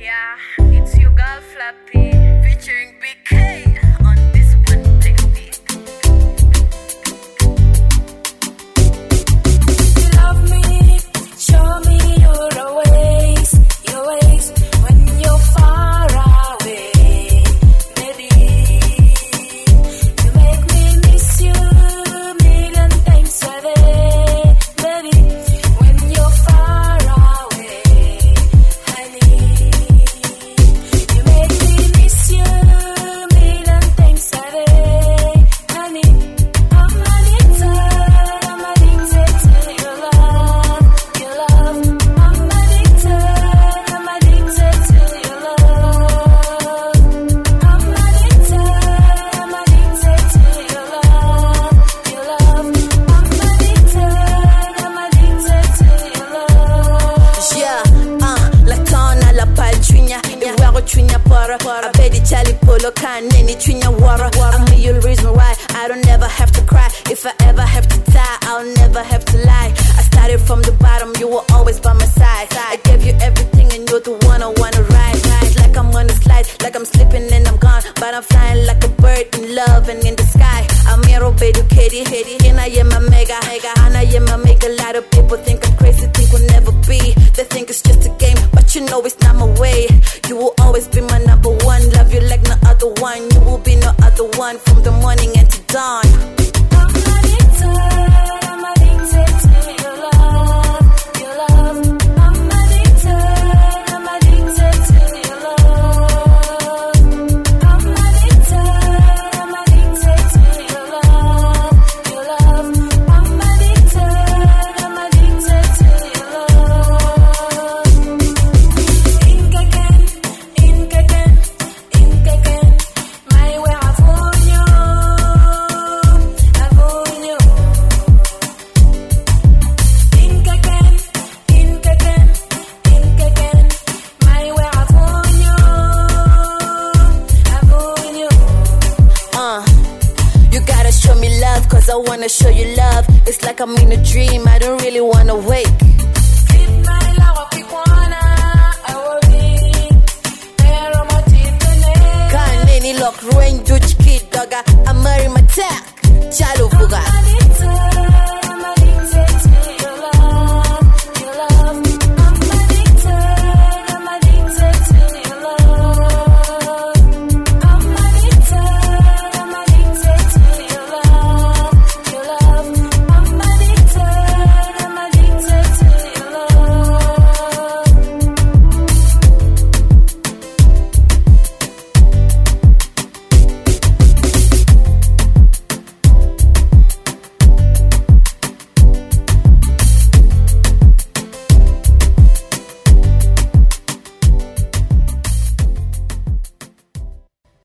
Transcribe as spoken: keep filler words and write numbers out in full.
Yeah, it's your girl Flappy featuring B K on this one baby. You love me, show me your ways, your ways when you're far away, baby. You make me miss you a million times a day, baby. When you're far away, honey. You make me miss you a million times a day, honey. I'm addicted, I'm addicted to your love, your love. I'm addicted, I'm addicted to your love. I'm addicted, I'm addicted to your love, your love. I'm addicted, I'm addicted to your love. Yeah, uh, la tona la palchunya, iwako chunya para, I bet it chali polo can nini chunya wara. I'm the real reason why I don't ever have to cry. If I ever have to die, I'll never have to lie. I started from the bottom, you were always by my side. I gave you everything and you're the one I wanna ride. It's like I'm gonna slide, like I'm slipping and I'm gone, but I'm flying like a bird in love and in the sky. I'm Mero Bedu Katie, and I am a mega, and I am a make a lot of people think I'm crazy, think we'll never be. They think it's just a game, but you know it's not my way. You will always be my number one, love you like no other one. You will be no other one from the morning and to dawn. I'm addicted, I'm addicted to your love, your love. I'm addicted, I'm addicted to your love. I'm addicted, I'm addicted to your love, your love. I'm addicted, I'm addicted to your love. Ink again, ink again, ink again. My way I found you, I found you. Ink again, ink again, ink again. My way I found you, I found you. Uh, you gotta show me love, cause I wanna show you love. It's like I'm in a dream, I don't really wanna wake. Keep my love up, keep wanna, I will be. Pero mo titane. Kanini lock rain, Dutch kid, dogga, I'm Mary Matak. Chalo